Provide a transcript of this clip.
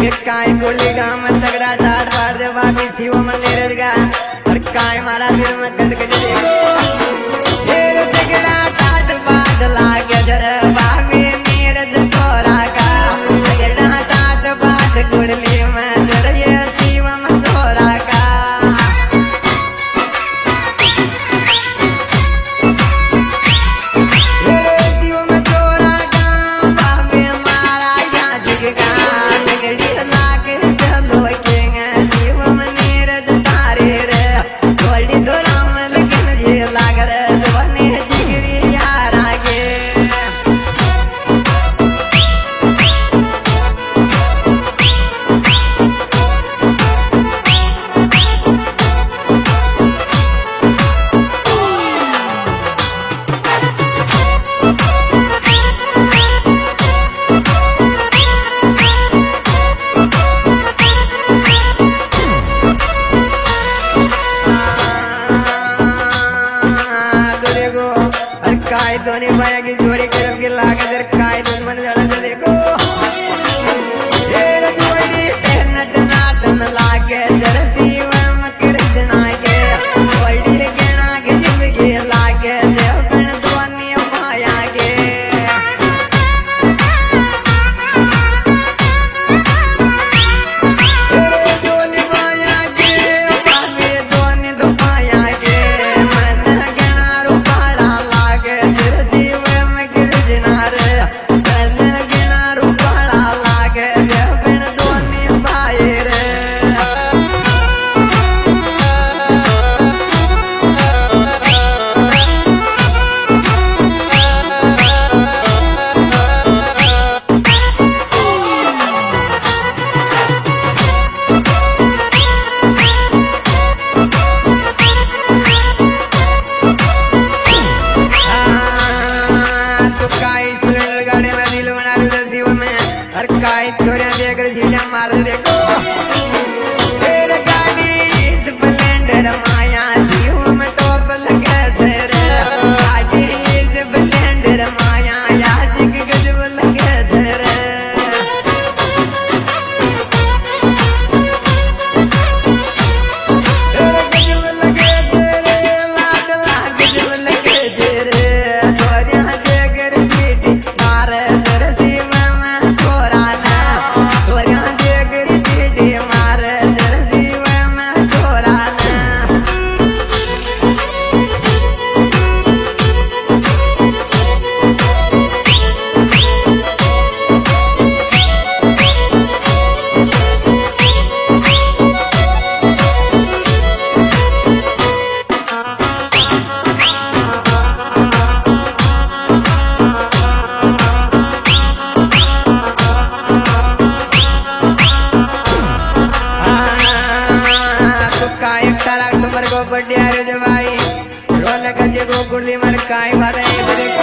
काय गोली गाँव में तगड़ा ठाट फाड़ दे बाकी शिव मंदिर का और काय मारा दिल में कटक देखो फिर तगड़ा ठाट फाड़ लागे जर बाबी नीरज थोड़ा का तगड़ा ठाट फाड़ गुड़ली में जर ये शिव में थोड़ा का शिव में थोड़ा का बाबी मारा या जग का काय दोनों भाई की जोड़ी करब के लागे जर काय दुश्मन जड़ा से देखो तेरा जोड़ी नट नाटन लागे जर शिव में कृष्ण के जोड़ी गणा के जिंदगी लागे देव बन दोनों माया के तेरे दोनों माया के बाबे दोनों दो माया के मन गणा रूपाला लागे काय छोरिया देकर झीला मार देखो फिर गाड़ी स्प्लेंडर माया शिव में टॉप लगे सर गाड़ी स्प्लेंडर माया याजिक गजब लगे सर गजब लगे तेरे लाडला गजब लगे तेरे छोरिया देकर झीटी मार सर शिव बड्डे आरो जवाई रोने का जे को गुड़ी मर काय भरे